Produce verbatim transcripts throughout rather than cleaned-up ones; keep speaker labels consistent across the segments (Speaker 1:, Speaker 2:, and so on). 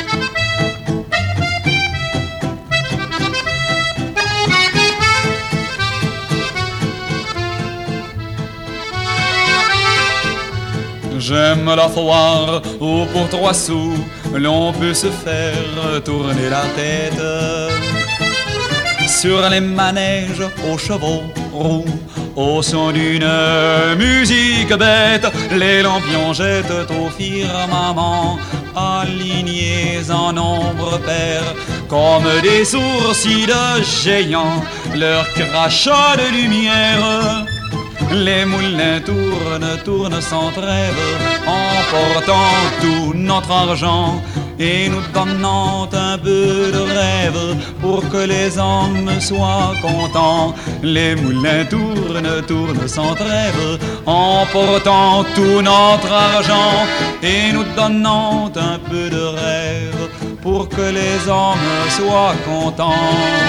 Speaker 1: J'aime la foire où pour trois sous l'on peut se faire tourner la tête. Sur les manèges aux chevaux roux, au son d'une musique bête, les lampions jettent au firmament, alignés en nombre pair, comme des sourcils de géants, leur crachat de lumière. Les moulins tournent, tournent sans trêve, emportant tout notre argent et nous donnant un peu de rêve pour que les hommes soient contents. Les moulins tournent, tournent sans trêve, emportant tout notre argent et nous donnant un peu de rêve pour que les hommes soient contents.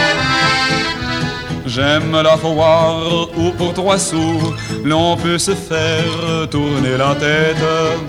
Speaker 1: J'aime la foire où pour trois sous l'on peut se faire tourner la tête.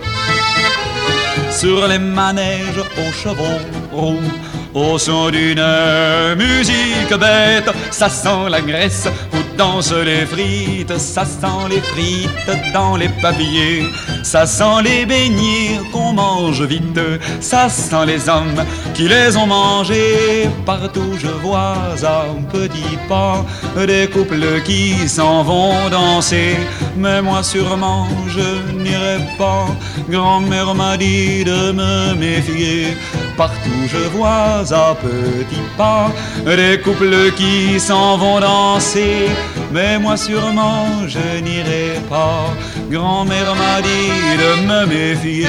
Speaker 1: Sur les manèges aux chevaux roux, au son d'une musique bête, ça sent la graisse où dansent les frites, ça sent les frites dans les papiers, ça sent les beignets qu'on mange vite, ça sent les hommes qui les ont mangés. Partout je vois à petits pas des couples qui s'en vont danser, mais moi sûrement je n'irai pas, grand-mère m'a dit de me méfier. Partout je vois à petits pas des couples qui s'en vont danser, mais moi sûrement je n'irai pas, grand-mère m'a dit de me méfier.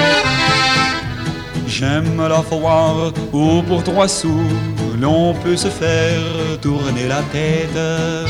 Speaker 1: J'aime la foire où pour trois sous l'on peut se faire tourner la tête.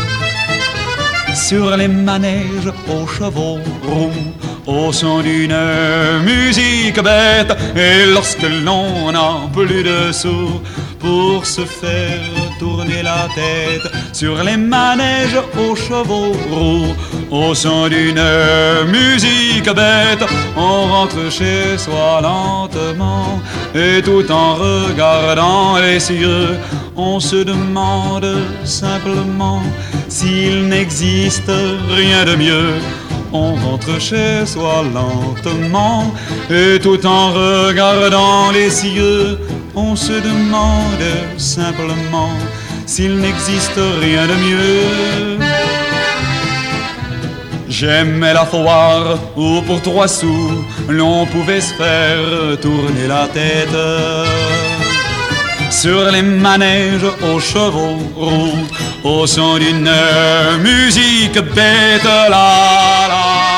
Speaker 1: Sur les manèges aux chevaux roux, au son d'une musique bête, et lorsque l'on n'a plus de sous pour se faire tourner la tête, sur les manèges aux chevaux roux, au son d'une musique bête, on rentre chez soi lentement, et tout en regardant les cieux, on se demande simplement s'il n'existe rien de mieux. On rentre chez soi lentement, et tout en regardant les cieux, on se demande simplement s'il n'existe rien de mieux. J'aimais la foire où pour trois sous l'on pouvait se faire tourner la tête. Sur les manèges aux chevaux roux, au son d'une musique bête, la la.